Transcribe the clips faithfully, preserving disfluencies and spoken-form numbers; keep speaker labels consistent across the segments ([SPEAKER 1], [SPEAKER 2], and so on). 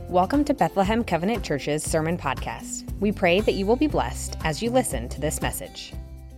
[SPEAKER 1] Welcome to Bethlehem Covenant Church's Sermon Podcast. We pray that you will be blessed as you listen to this message.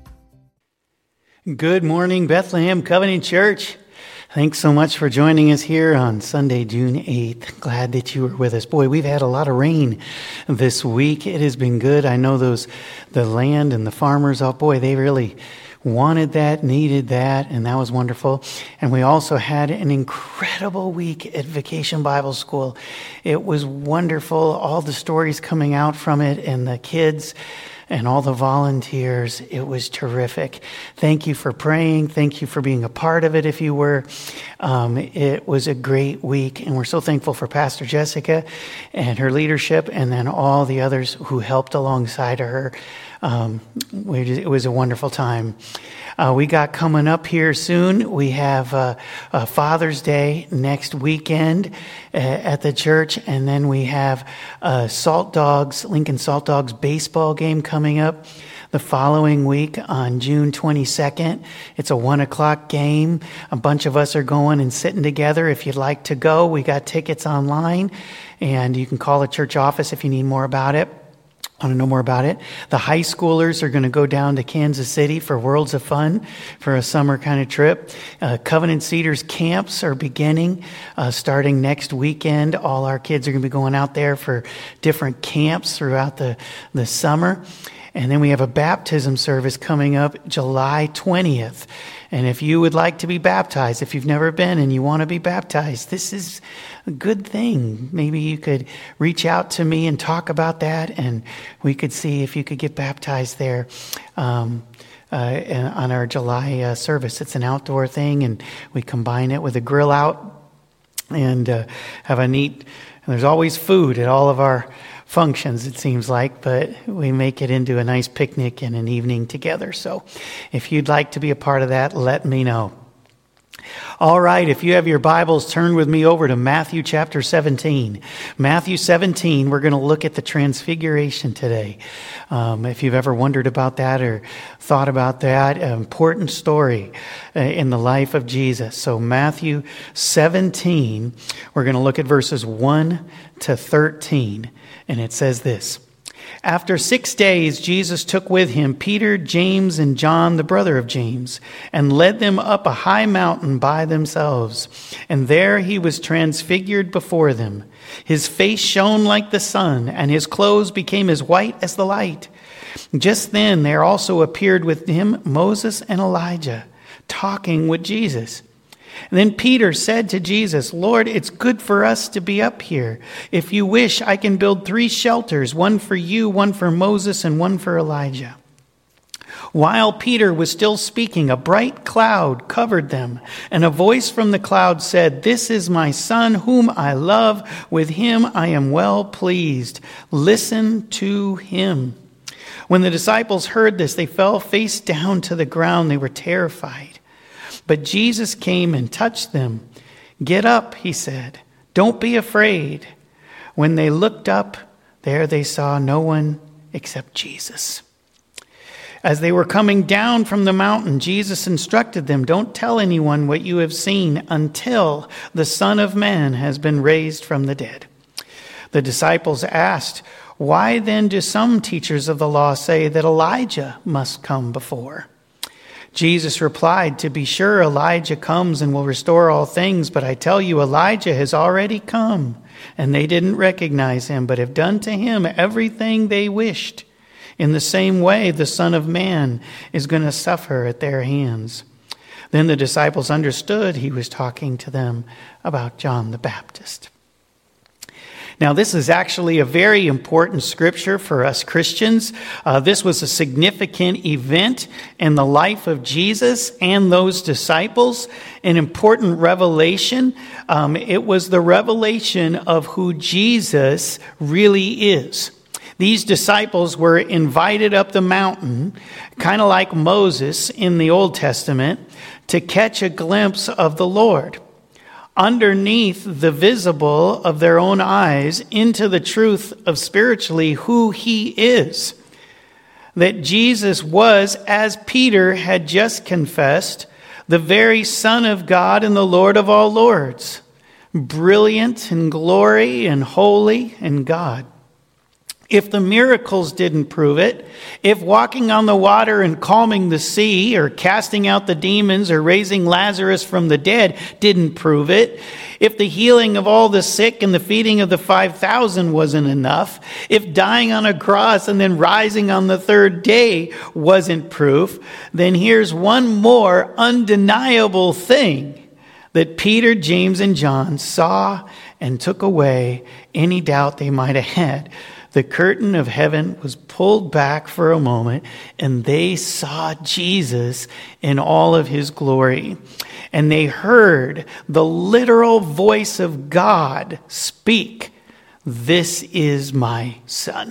[SPEAKER 2] Good morning, Bethlehem Covenant Church. Thanks so much for joining us here on Sunday, June eighth. Glad that you were with us. Boy, we've had a lot of rain this week. It has been good. I know those, the land and the farmers, oh boy, they really wanted that, needed that, and that was wonderful. And we also had an incredible week at Vacation Bible School. It was wonderful, all the stories coming out from it, and the kids and all the volunteers. It was terrific. Thank you for praying. Thank you for being a part of it if you were. Um, it was a great week, and we're so thankful for Pastor Jessica and her leadership, and then all the others who helped alongside of her. Um, we just, it was a wonderful time. Uh, we got coming up here soon. We have uh, uh, Father's Day next weekend uh, at the church, and then we have uh, Salt Dogs, Lincoln Salt Dogs baseball game coming up the following week on June twenty-second. It's a one o'clock game. A bunch of us are going and sitting together. If you'd like to go, we got tickets online, and you can call the church office if you need more about it. Want to know more about it? The high schoolers are going to go down to Kansas City for Worlds of Fun for a summer kind of trip. Uh, Covenant Cedars camps are beginning, uh, starting next weekend. All our kids are going to be going out there for different camps throughout the, the summer. And then we have a baptism service coming up July twentieth. And if you would like to be baptized, if you've never been and you want to be baptized, this is a good thing. Maybe you could reach out to me and talk about that, and we could see if you could get baptized there um, uh, on our July uh, service. It's an outdoor thing, and we combine it with a grill out and uh, have a neat, and there's always food at all of our functions, it seems like, but we make it into a nice picnic and an evening together. So if you'd like to be a part of that, let me know. All right, if you have your Bibles, turn with me over to Matthew chapter seventeen. Matthew seventeen, we're going to look at the Transfiguration today. Um, if you've ever wondered about that or thought about that, an important story uh, in the life of Jesus. So Matthew seventeen, we're going to look at verses one to thirteen. And it says this: After six days, Jesus took with him Peter, James, and John, the brother of James, and led them up a high mountain by themselves. And there he was transfigured before them. His face shone like the sun, and his clothes became as white as the light. Just then there also appeared with him Moses and Elijah, talking with Jesus. And then Peter said to Jesus, Lord, it's good for us to be up here. If you wish, I can build three shelters, one for you, one for Moses, and one for Elijah. While Peter was still speaking, a bright cloud covered them, and a voice from the cloud said, This is my son whom I love. With him I am well pleased. Listen to him. When the disciples heard this, they fell face down to the ground. They were terrified. But Jesus came and touched them. Get up, he said. Don't be afraid. When they looked up, there they saw no one except Jesus. As they were coming down from the mountain, Jesus instructed them, Don't tell anyone what you have seen until the Son of Man has been raised from the dead. The disciples asked, Why then do some teachers of the law say that Elijah must come before? Jesus replied, To be sure, Elijah comes and will restore all things, but I tell you, Elijah has already come, and they didn't recognize him, but have done to him everything they wished. In the same way, the Son of Man is going to suffer at their hands. Then the disciples understood he was talking to them about John the Baptist. Now, this is actually a very important scripture for us Christians. Uh, this was a significant event in the life of Jesus and those disciples, an important revelation. Um, it was the revelation of who Jesus really is. These disciples were invited up the mountain, kind of like Moses in the Old Testament, to catch a glimpse of the Lord. Underneath the visible of their own eyes into the truth of spiritually who he is. That Jesus was, as Peter had just confessed, the very Son of God and the Lord of all lords. brilliant in glory and holy in God. If the miracles didn't prove it, if walking on the water and calming the sea or casting out the demons or raising Lazarus from the dead didn't prove it, if the healing of all the sick and the feeding of the five thousand wasn't enough, if dying on a cross and then rising on the third day wasn't proof, then here's one more undeniable thing that Peter, James, and John saw and took away any doubt they might have had. The curtain of heaven was pulled back for a moment, and they saw Jesus in all of his glory. And they heard the literal voice of God speak, "This is my Son."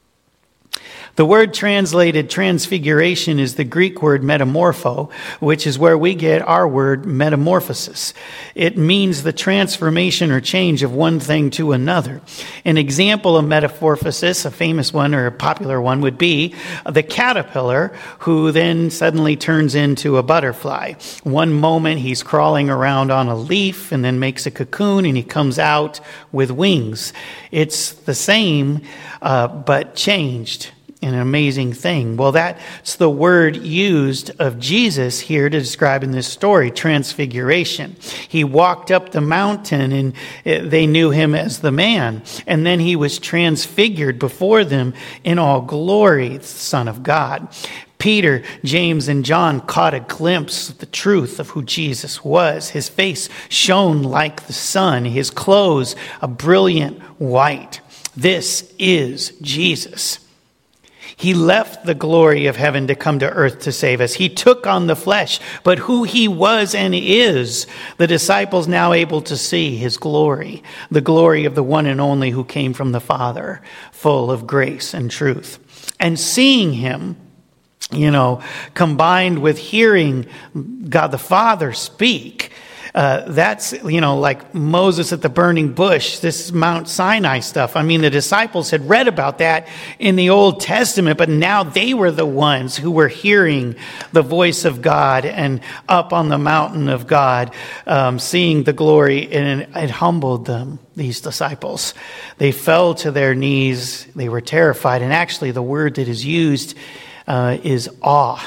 [SPEAKER 2] The word translated transfiguration is the Greek word metamorpho, which is where we get our word metamorphosis. It means the transformation or change of one thing to another. An example of metamorphosis, a famous one or a popular one, would be the caterpillar who then suddenly turns into a butterfly. One moment he's crawling around on a leaf and then makes a cocoon and he comes out with wings. It's the same, uh, but changed. An amazing thing. Well, that's the word used of Jesus here to describe in this story, transfiguration. He walked up the mountain and they knew him as the man. And then he was transfigured before them in all glory, the Son of God. Peter, James, and John caught a glimpse of the truth of who Jesus was. His face shone like the sun, his clothes a brilliant white. This is Jesus. He left the glory of heaven to come to earth to save us. He took on the flesh, but who he was and is, the disciples now able to see his glory, the glory of the one and only who came from the Father, full of grace and truth. And seeing him, you know, combined with hearing God the Father speak, Uh, that's, you know, like Moses at the burning bush, this Mount Sinai stuff. I mean, the disciples had read about that in the Old Testament, but now they were the ones who were hearing the voice of God and up on the mountain of God, um, seeing the glory, and it humbled them, these disciples. They fell to their knees. They were terrified. And actually, the word that is used uh, is awe.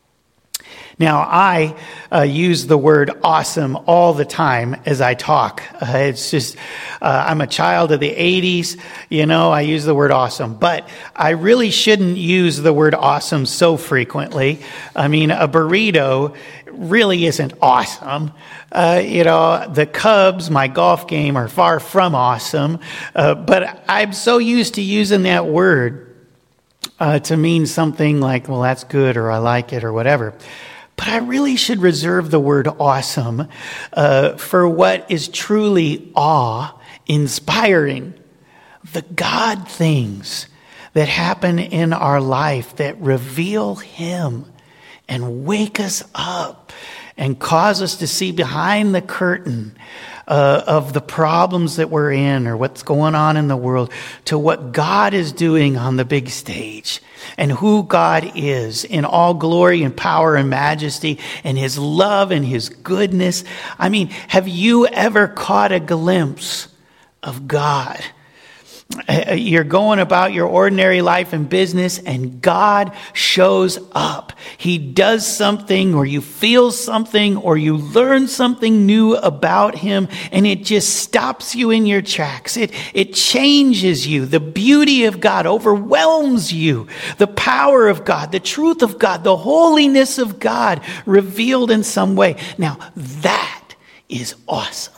[SPEAKER 2] Now, I uh, use the word awesome all the time as I talk. Uh, it's just, uh, I'm a child of the eighties, you know, I use the word awesome. But I really shouldn't use the word awesome so frequently. I mean, a burrito really isn't awesome. Uh, you know, the Cubs, my golf game, are far from awesome. Uh, but I'm so used to using that word uh, to mean something like, well, that's good, or I like it, or whatever. But I really should reserve the word awesome uh, for what is truly awe-inspiring. The God things that happen in our life that reveal him and wake us up and cause us to see behind the curtain uh, of the problems that we're in or what's going on in the world to what God is doing on the big stage. And who God is in all glory and power and majesty and his love and his goodness. I mean, have you ever caught a glimpse of God? You're going about your ordinary life and business and God shows up. He does something, or you feel something, or you learn something new about him, and it just stops you in your tracks. It, it changes you. The beauty of God overwhelms you. The power of God, the truth of God, the holiness of God revealed in some way. Now, that is awesome.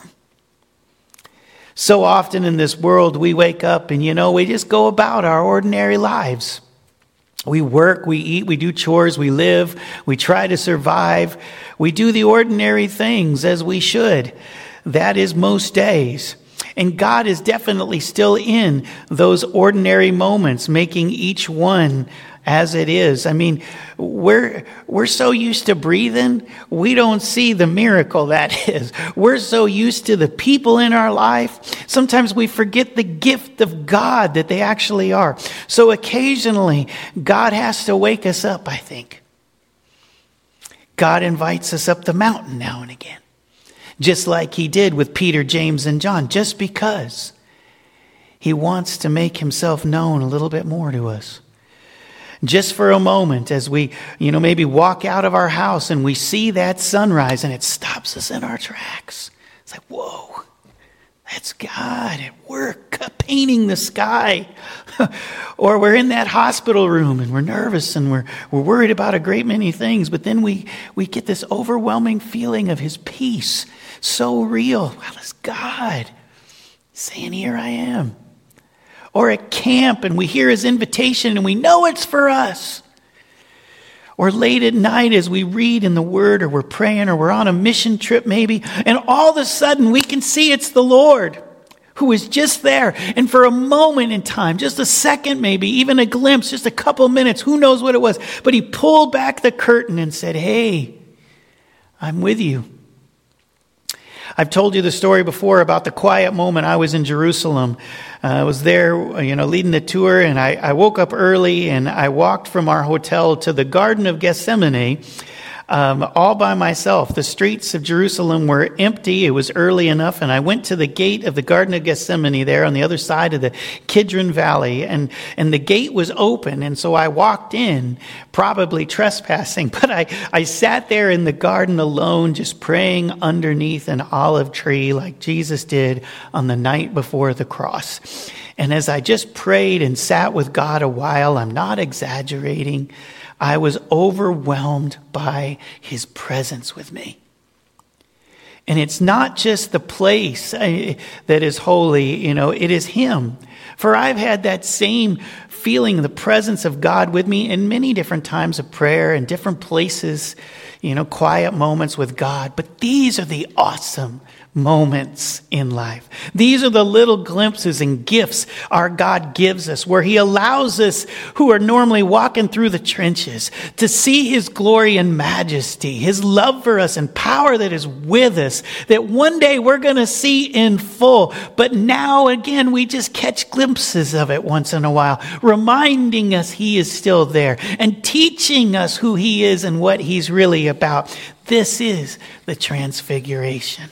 [SPEAKER 2] So often in this world, we wake up and, you know, we just go about our ordinary lives. We work, we eat, we do chores, we live, we try to survive. We do the ordinary things as we should. That is most days. And God is definitely still in those ordinary moments, making each one as it is. I mean, we're we're so used to breathing, we don't see the miracle that is. We're so used to the people in our life, sometimes we forget the gift of God that they actually are. So occasionally, God has to wake us up, I think. God invites us up the mountain now and again. just like he did with Peter, James, and John, just because he wants to make himself known a little bit more to us. Just for a moment, as we, you know, maybe walk out of our house and we see that sunrise and it stops us in our tracks. It's like, whoa, that's God at work painting the sky. Or we're in that hospital room and we're nervous and we're we're worried about a great many things, but then we we get this overwhelming feeling of his peace, so real. Wow, that's God saying, here I am. Or at camp and we hear his invitation and we know it's for us. Or late at night as we read in the Word, or we're praying, or we're on a mission trip maybe, and all of a sudden we can see it's the Lord who is just there. And for a moment in time, just a second maybe, even a glimpse, just a couple minutes, who knows what it was, but he pulled back the curtain and said, hey, I'm with you. I've told you the story before about the quiet moment I was in Jerusalem. Uh, I was there, you know, leading the tour, and I, I woke up early, and I walked from our hotel to the Garden of Gethsemane um, all by myself. The streets of Jerusalem were empty. It was early enough, and I went to the gate of the Garden of Gethsemane there on the other side of the Kidron Valley, and, and the gate was open, and so I walked in, probably trespassing, but I, I sat there in the garden alone, just praying underneath an olive tree like Jesus did on the night before the cross. And as I just prayed and sat with God a while, I'm not exaggerating, I was overwhelmed by his presence with me. And it's not just the place that is holy, you know, it is him. For I've had that same feeling, the presence of God with me in many different times of prayer and different places, you know, quiet moments with God. But these are the awesome moments in life. These are the little glimpses and gifts our God gives us, where he allows us who are normally walking through the trenches to see his glory and majesty, his love for us and power that is with us, that one day we're going to see in full. But now again, we just catch glimpses of it once in a while, reminding us he is still there and teaching us who he is and what he's really about. This is the transfiguration.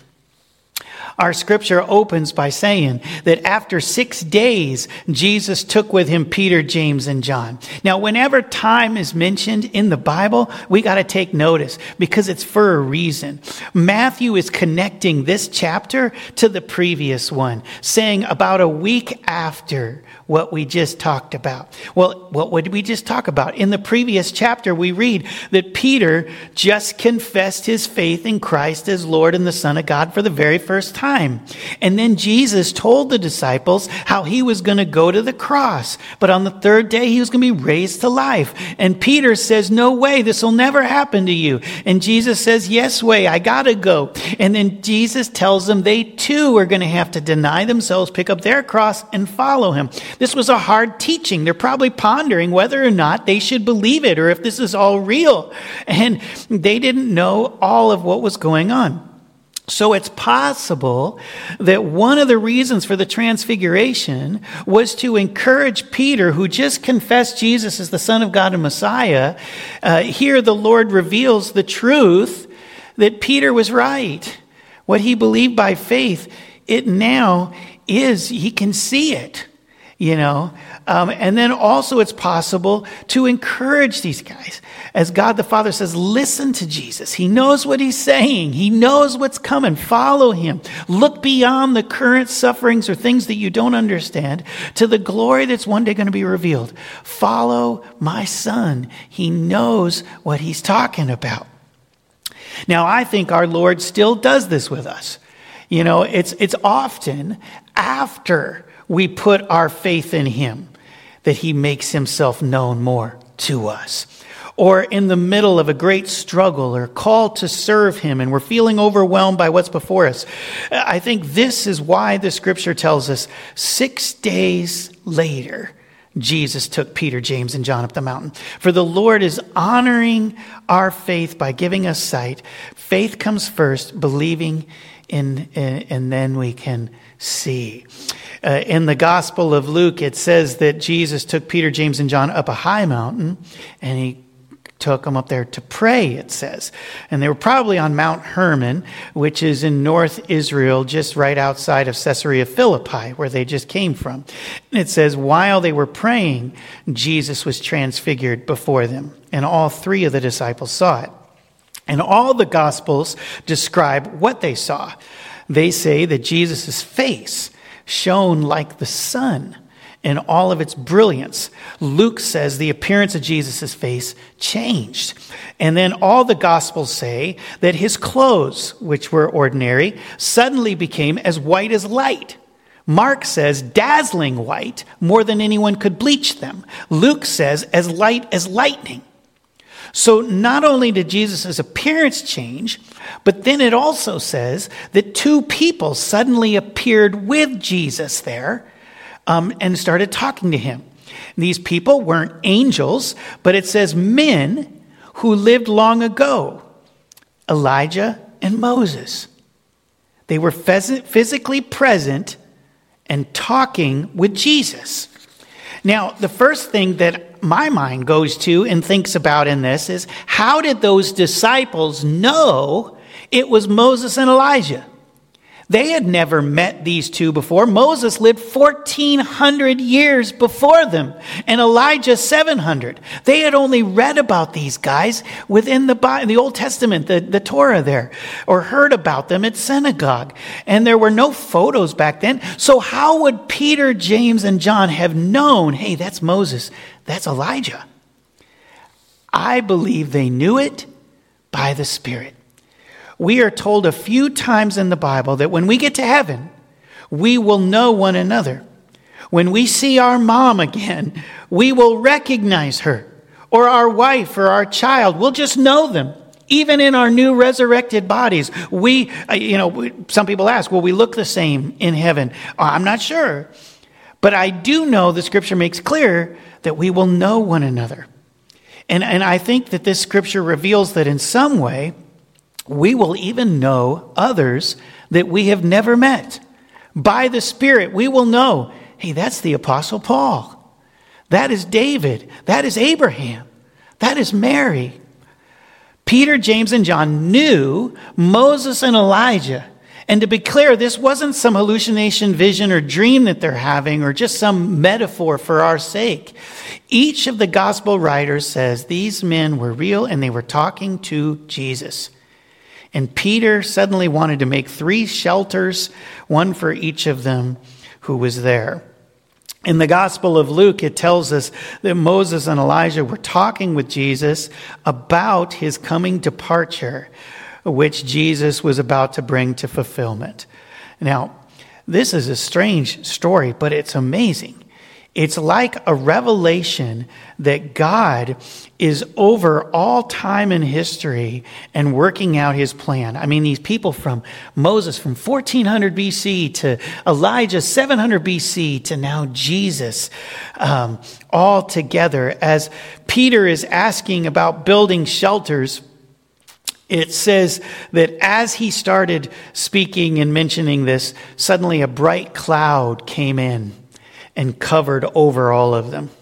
[SPEAKER 2] Our scripture opens by saying that after six days, Jesus took with him Peter, James, and John. Now, whenever time is mentioned in the Bible, we got to take notice because it's for a reason. Matthew is connecting this chapter to the previous one, saying about a week after what we just talked about. Well, what would we just talk about? In the previous chapter, we read that Peter just confessed his faith in Christ as Lord and the Son of God for the very first time. And then Jesus told the disciples how he was going to go to the cross, but on the third day he was going to be raised to life. And Peter says, no way, this will never happen to you. And Jesus says, yes way, I got to go. And then Jesus tells them they too are going to have to deny themselves, pick up their cross and follow him. This was a hard teaching. They're probably pondering whether or not they should believe it or if this is all real. And they didn't know all of what was going on. So it's possible that one of the reasons for the transfiguration was to encourage Peter, who just confessed Jesus as the Son of God and Messiah. Uh, here the Lord reveals the truth that Peter was right. What he believed by faith, it now is, he can see it. You know, um, and then also it's possible to encourage these guys. As God the Father says, listen to Jesus. He knows what he's saying. He knows what's coming. Follow him. Look beyond the current sufferings or things that you don't understand to the glory that's one day going to be revealed. Follow my son. He knows what he's talking about. Now, I think our Lord still does this with us. You know, it's it's often after we put our faith in him that he makes himself known more to us. Or in the middle of a great struggle or call to serve him and we're feeling overwhelmed by what's before us. I think this is why the scripture tells us six days later, Jesus took Peter, James, and John up the mountain. For the Lord is honoring our faith by giving us sight. Faith comes first, believing in, and then we can see. Uh, in the Gospel of Luke, it says that Jesus took Peter, James, and John up a high mountain, and he took them up there to pray, it says. And they were probably on Mount Hermon, which is in North Israel, just right outside of Caesarea Philippi, where they just came from. And it says, while they were praying, Jesus was transfigured before them. And all three of the disciples saw it. And all the Gospels describe what they saw. They say that Jesus' face shone like the sun in all of its brilliance. Luke says the appearance of Jesus' face changed. And then all the Gospels say that his clothes, which were ordinary, suddenly became as white as light. Mark says dazzling white, more than anyone could bleach them. Luke says as light as lightning. So not only did Jesus' appearance change, but then it also says that two people suddenly appeared with Jesus there um, and started talking to him. These people weren't angels, but it says men who lived long ago, Elijah and Moses. They were phys- physically present and talking with Jesus. Now, the first thing that my mind goes to and thinks about in this is, how did those disciples know it was Moses and Elijah? They had never met these two before. Moses lived fourteen hundred years before them, and Elijah seven hundred. They had only read about these guys within the, the Old Testament, the, the Torah there, or heard about them at synagogue. And there were no photos back then. So how would Peter, James, and John have known, hey, that's Moses, that's Elijah? I believe they knew it by the Spirit. We are told a few times in the Bible that when we get to heaven, we will know one another. When we see our mom again, we will recognize her, or our wife or our child. We'll just know them. Even in our new resurrected bodies, we, you know, some people ask, will we look the same in heaven? I'm not sure. But I do know the scripture makes clear that we will know one another. And, and I think that this scripture reveals that in some way, we will even know others that we have never met. By the Spirit, we will know, hey, that's the Apostle Paul. That is David. That is Abraham. That is Mary. Peter, James, and John knew Moses and Elijah. And to be clear, this wasn't some hallucination, vision, or dream that they're having, or just some metaphor for our sake. Each of the gospel writers says these men were real and they were talking to Jesus. And Peter suddenly wanted to make three shelters, one for each of them who was there. In the Gospel of Luke, it tells us that Moses and Elijah were talking with Jesus about his coming departure, which Jesus was about to bring to fulfillment. Now, this is a strange story, but it's amazing. It's like a revelation that God is over all time and history and working out his plan. I mean, these people from Moses from fourteen hundred B C to Elijah seven hundred B C to now Jesus, um, all together. As Peter is asking about building shelters, it says that as he started speaking and mentioning this, suddenly a bright cloud came in and covered over all of them.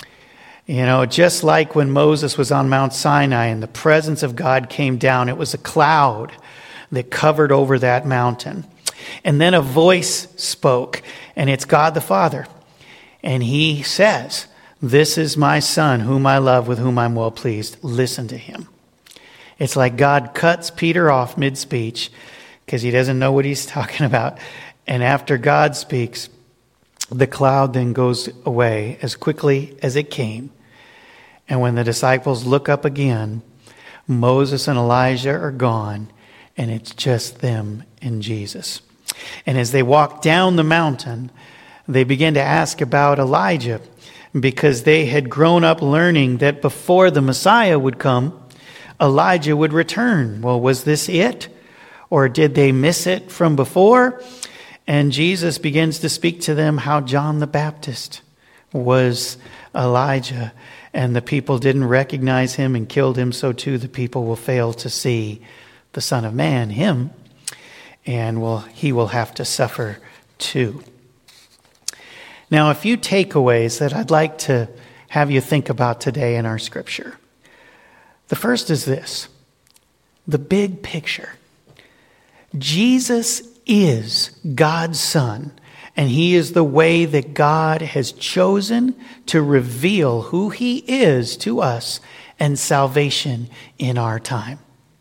[SPEAKER 2] You know, just like when Moses was on Mount Sinai and the presence of God came down, it was a cloud that covered over that mountain. And then a voice spoke, and it's God the Father. And he says, "This is my son whom I love, with whom I'm well pleased. Listen to him." It's like God cuts Peter off mid-speech because he doesn't know what he's talking about. And after God speaks, the cloud then goes away as quickly as it came. And when the disciples look up again, Moses and Elijah are gone, and it's just them and Jesus. And as they walk down the mountain, they begin to ask about Elijah, because they had grown up learning that before the Messiah would come, Elijah would return. Well, was this it? Or did they miss it from before? And Jesus begins to speak to them how John the Baptist was Elijah, and the people didn't recognize him and killed him, so too the people will fail to see the Son of Man, him, and will he will have to suffer too. Now, a few takeaways that I'd like to have you think about today in our scripture. The first is this: the big picture. Jesus is God's Son, and he is the way that God has chosen to reveal who he is to us and salvation in our time.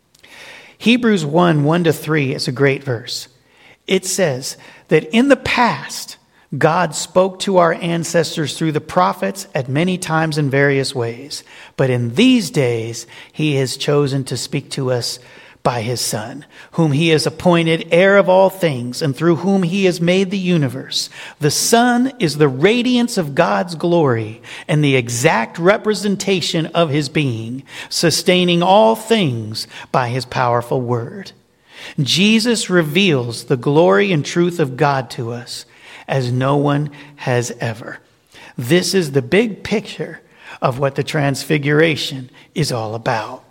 [SPEAKER 2] Hebrews one, one to three is a great verse. It says that in the past, God spoke to our ancestors through the prophets at many times in various ways. But in these days, he has chosen to speak to us by his Son, whom he has appointed heir of all things, and through whom he has made the universe. The Son is the radiance of God's glory and the exact representation of his being, sustaining all things by his powerful word. Jesus reveals the glory and truth of God to us as no one has ever. This is the big picture of what the Transfiguration is all about.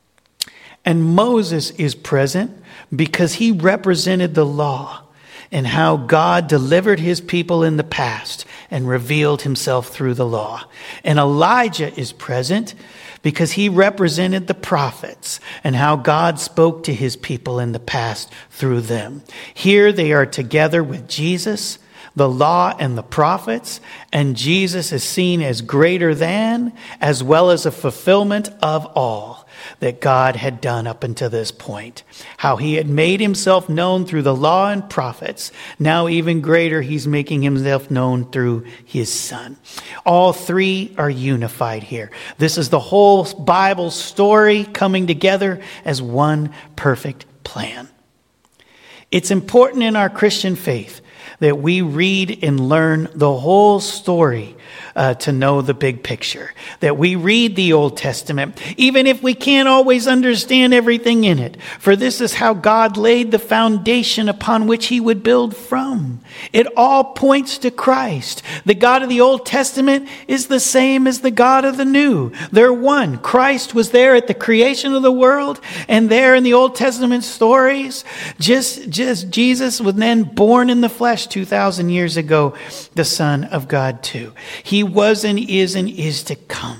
[SPEAKER 2] And Moses is present because he represented the law and how God delivered his people in the past and revealed himself through the law. And Elijah is present because he represented the prophets and how God spoke to his people in the past through them. Here they are together with Jesus, the law and the prophets, and Jesus is seen as greater than, as well as a fulfillment of all that God had done up until this point. How he had made himself known through the law and prophets. Now even greater, he's making himself known through his Son. All three are unified here. This is the whole Bible story coming together as one perfect plan. It's important in our Christian faith that we read and learn the whole story uh, to know the big picture. That we read the Old Testament, even if we can't always understand everything in it. For this is how God laid the foundation upon which he would build from. It all points to Christ. The God of the Old Testament is the same as the God of the New. They're one. Christ was there at the creation of the world, and there in the Old Testament stories, just, just Jesus was then born in the flesh two thousand years ago, the Son of God too. He was and is and is to come.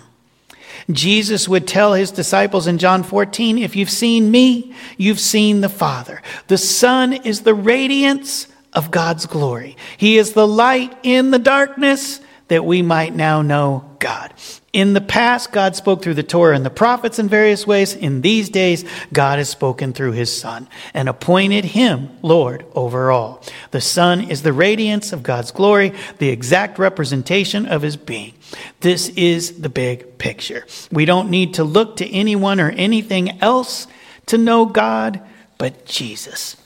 [SPEAKER 2] Jesus would tell his disciples in John fourteen, if you've seen me, you've seen the Father. The Son is the radiance of God's glory. He is the light in the darkness that we might now know God. In the past, God spoke through the Torah and the prophets in various ways. In these days, God has spoken through his Son and appointed him Lord over all. The Son is the radiance of God's glory, the exact representation of his being. This is the big picture. We don't need to look to anyone or anything else to know God but Jesus.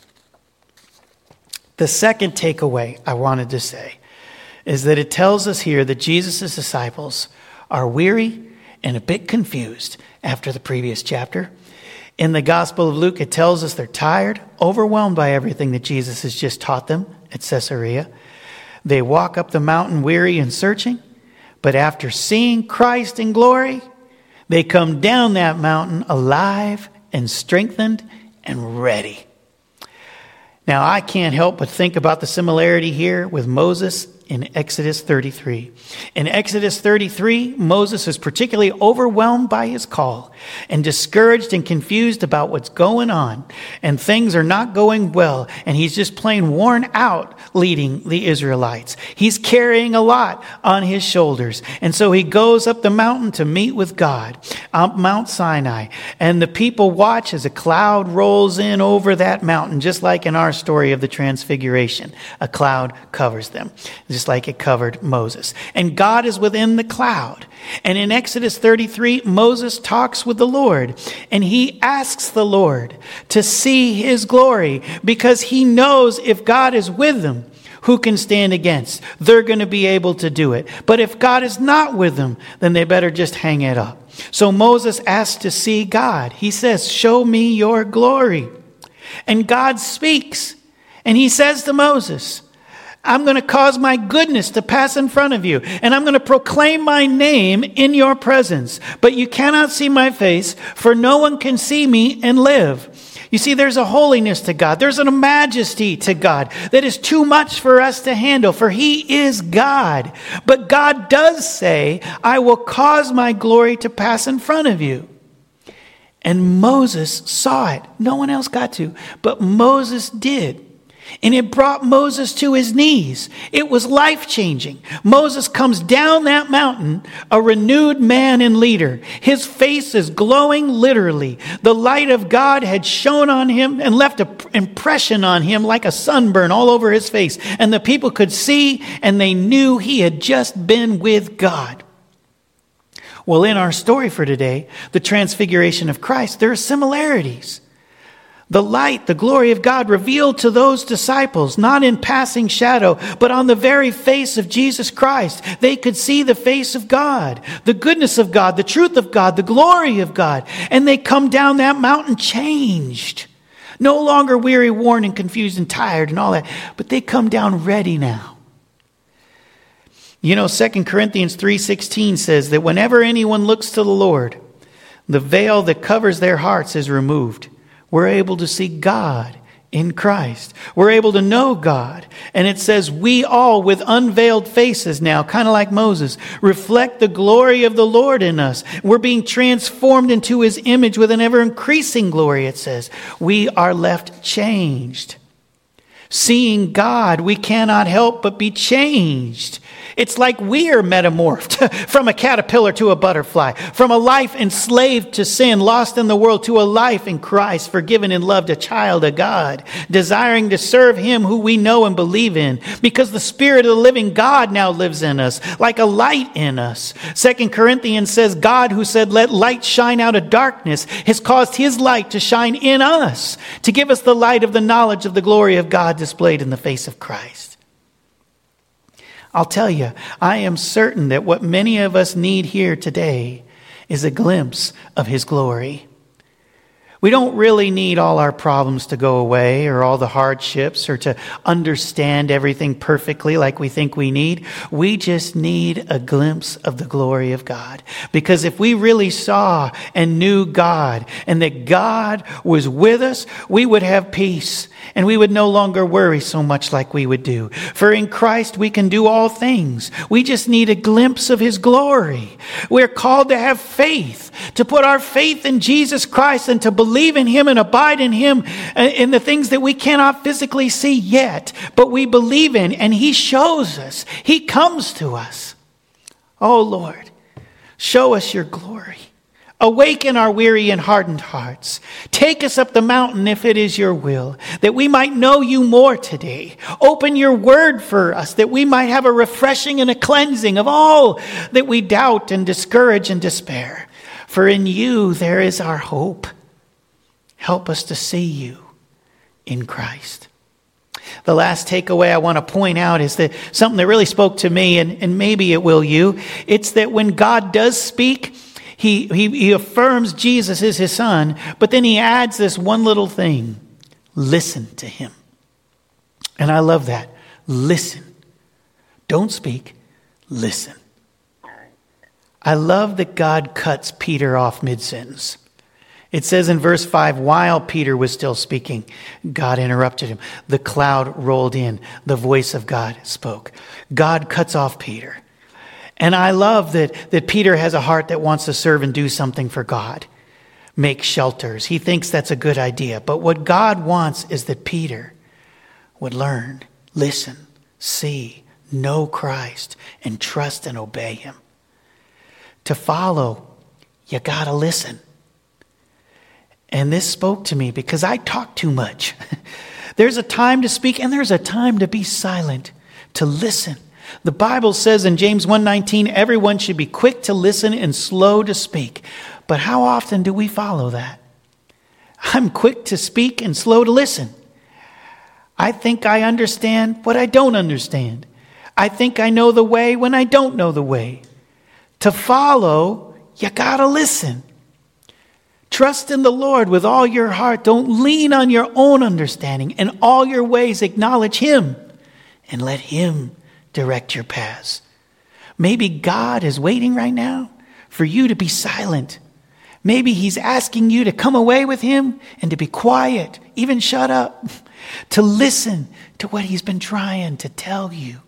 [SPEAKER 2] The second takeaway I wanted to say is that it tells us here that Jesus' disciples are weary and a bit confused after the previous chapter. In the Gospel of Luke, it tells us they're tired, overwhelmed by everything that Jesus has just taught them at Caesarea. They walk up the mountain weary and searching, but after seeing Christ in glory, they come down that mountain alive and strengthened and ready. Now, I can't help but think about the similarity here with Moses in Exodus thirty-three. In Exodus thirty-three, Moses is particularly overwhelmed by his call and discouraged and confused about what's going on. And things are not going well. And he's just plain worn out leading the Israelites. He's carrying a lot on his shoulders. And so he goes up the mountain to meet with God, up Mount Sinai. And the people watch as a cloud rolls in over that mountain, just like in our story of the Transfiguration. A cloud covers them, just like it covered Moses. And God is within the cloud. And in Exodus thirty-three, Moses talks with the Lord. And he asks the Lord to see his glory, because he knows if God is with them, who can stand against? They're going to be able to do it. But if God is not with them, then they better just hang it up. So Moses asks to see God. He says, show me your glory. And God speaks. And he says to Moses, I'm going to cause my goodness to pass in front of you, and I'm going to proclaim my name in your presence. But you cannot see my face, for no one can see me and live. You see, there's a holiness to God. There's a majesty to God that is too much for us to handle, for he is God. But God does say, I will cause my glory to pass in front of you. And Moses saw it. No one else got to, but Moses did. And it brought Moses to his knees. It was life-changing. Moses comes down that mountain, a renewed man and leader. His face is glowing literally. The light of God had shone on him and left an impression on him like a sunburn all over his face. And the people could see, and they knew he had just been with God. Well, in our story for today, the transfiguration of Christ, there are similarities. The light, the glory of God revealed to those disciples, not in passing shadow, but on the very face of Jesus Christ. They could see the face of God, the goodness of God, the truth of God, the glory of God. And they come down that mountain changed. No longer weary, worn, and confused and tired and all that. But they come down ready now. You know, Second Corinthians three sixteen says that whenever anyone looks to the Lord, the veil that covers their hearts is removed. We're able to see God in Christ. We're able to know God. And it says we all with unveiled faces now, kind of like Moses, reflect the glory of the Lord in us. We're being transformed into his image with an ever increasing glory, it says. We are left changed. Seeing God, we cannot help but be changed. It's like we are metamorphed from a caterpillar to a butterfly, from a life enslaved to sin, lost in the world, to a life in Christ, forgiven and loved, a child of God, desiring to serve him who we know and believe in, because the Spirit of the living God now lives in us, like a light in us. Second Corinthians says, God who said, let light shine out of darkness, has caused his light to shine in us, to give us the light of the knowledge of the glory of God displayed in the face of Christ. I'll tell you, I am certain that what many of us need here today is a glimpse of his glory. We don't really need all our problems to go away or all the hardships or to understand everything perfectly like we think we need. We just need a glimpse of the glory of God. Because if we really saw and knew God and that God was with us, we would have peace and we would no longer worry so much like we would do. For in Christ we can do all things. We just need a glimpse of his glory. We're called to have faith, to put our faith in Jesus Christ and to believe in him and abide in him in the things that we cannot physically see yet, but we believe in, and he shows us. He comes to us. Oh Lord, show us your glory. Awaken our weary and hardened hearts. Take us up the mountain if it is your will, that we might know you more today. Open your word for us, that we might have a refreshing and a cleansing of all that we doubt and discourage and despair. For in you there is our hope. Help us to see you in Christ. The last takeaway I want to point out is that something that really spoke to me, and, and maybe it will you. It's that when God does speak, He, he, he affirms Jesus is his son, but then he adds this one little thing. Listen to him. And I love that. Listen. Don't speak. Listen. I love that God cuts Peter off mid-sentence. It says in verse five, while Peter was still speaking, God interrupted him. The cloud rolled in. The voice of God spoke. God cuts off Peter. And I love that, that Peter has a heart that wants to serve and do something for God. Make shelters. He thinks that's a good idea. But what God wants is that Peter would learn, listen, see, know Christ, and trust and obey him. To follow, you gotta listen. And this spoke to me because I talk too much. There's a time to speak and there's a time to be silent, to listen. The Bible says in James one nineteen, everyone should be quick to listen and slow to speak. But how often do we follow that? I'm quick to speak and slow to listen. I think I understand what I don't understand. I think I know the way when I don't know the way. To follow, you gotta listen. Trust in the Lord with all your heart. Don't lean on your own understanding. In all your ways, acknowledge him and let him direct your paths. Maybe God is waiting right now for you to be silent. Maybe he's asking you to come away with him and to be quiet, even shut up, to listen to what he's been trying to tell you.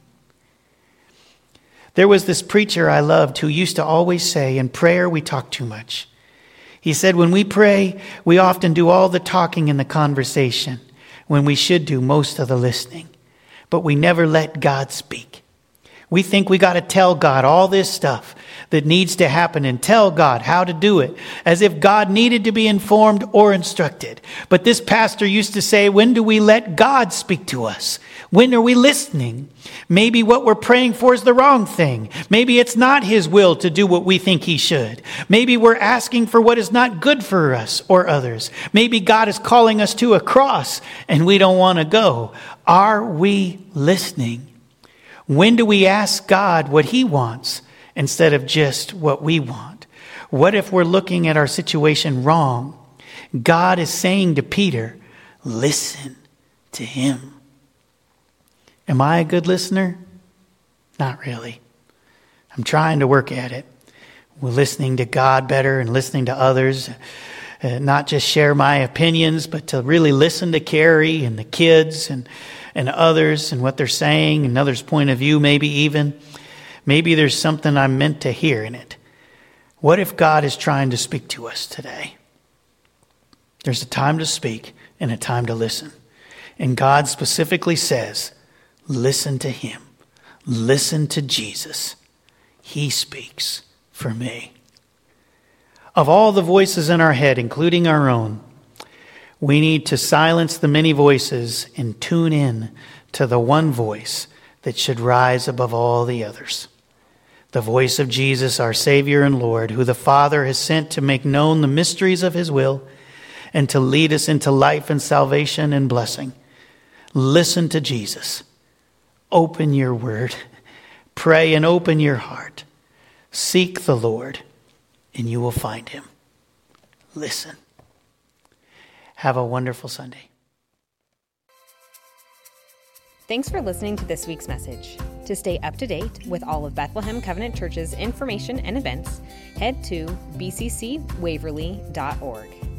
[SPEAKER 2] There was this preacher I loved who used to always say, in prayer we talk too much. He said, when we pray, we often do all the talking and the conversation, when we should do most of the listening. But we never let God speak. We think we got to tell God all this stuff that needs to happen and tell God how to do it, as if God needed to be informed or instructed. But this pastor used to say, when do we let God speak to us? When are we listening? Maybe what we're praying for is the wrong thing. Maybe it's not his will to do what we think he should. Maybe we're asking for what is not good for us or others. Maybe God is calling us to a cross and we don't want to go. Are we listening? When do we ask God what he wants instead of just what we want? What if we're looking at our situation wrong? God is saying to Peter, listen to him. Am I a good listener? Not really. I'm trying to work at it. We're listening to God better and listening to others. Uh, not just share my opinions, but to really listen to Carrie and the kids and, and others and what they're saying and others' point of view maybe even. Maybe there's something I'm meant to hear in it. What if God is trying to speak to us today? There's a time to speak and a time to listen. And God specifically says, listen to him. Listen to Jesus. He speaks for me. Of all the voices in our head, including our own, we need to silence the many voices and tune in to the one voice that should rise above all the others. The voice of Jesus, our Savior and Lord, who the Father has sent to make known the mysteries of his will and to lead us into life and salvation and blessing. Listen to Jesus. Open your word. Pray and open your heart. Seek the Lord, and you will find him. Listen. Have a wonderful Sunday.
[SPEAKER 1] Thanks for listening to this week's message. To stay up to date with all of Bethlehem Covenant Church's information and events, head to b c c waverly dot org.